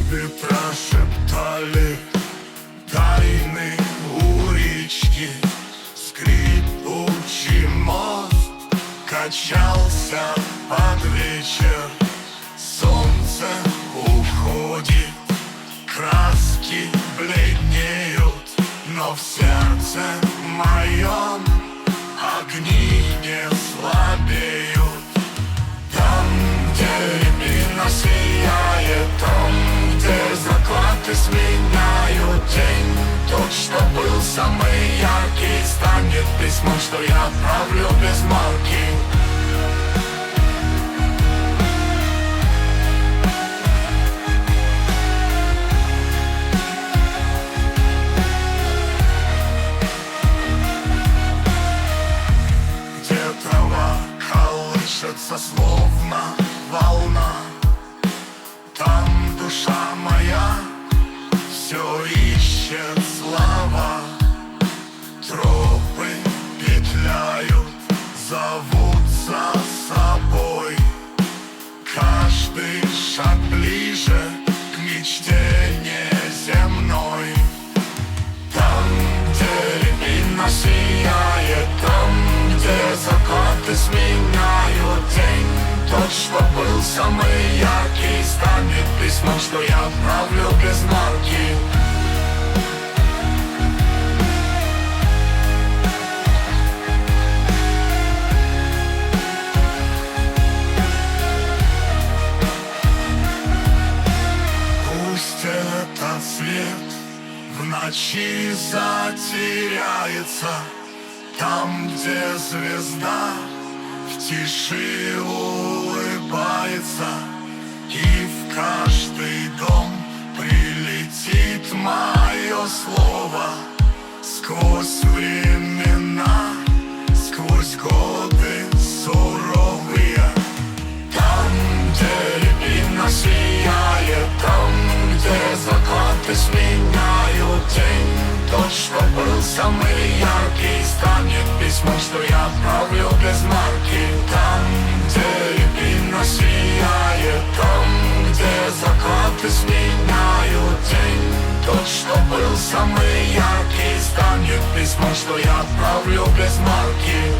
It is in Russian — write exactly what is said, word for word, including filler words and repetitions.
губы прошептали тайны у речки. Скрипучий мост качался под вечер. Солнце уходит, краски бледнеют, но в сердце моем огни не слабеют. Там, где рябина сияет, там, где закаты сменяют день, тот, что был самый яркий, станет письмом, что я отправлю без марки. Словно волна, там душа моя все ищет слова. Тропы петляют, зовут за собой. Каждый шаг ближе к мечте неземной. Там, где рябина сияет, там, где закаты сменяют день, тот, что был самый яркий, станет письмом, что я отправлю без марки. Пусть этот свет в ночи затеряется, там, где звезда в тиши улыбается, и в каждый дом прилетит мое слово. Сквозь времена, сквозь годы суровые. Там, где рябина сияет, там, где закаты сменяют день, тот, что был самый яркий, станет письмом, что я отправлю без марки. Там, где рябина сияет, там, где закаты сменяют день, тот, что был самый яркий, станет письмом, что я отправлю без марки.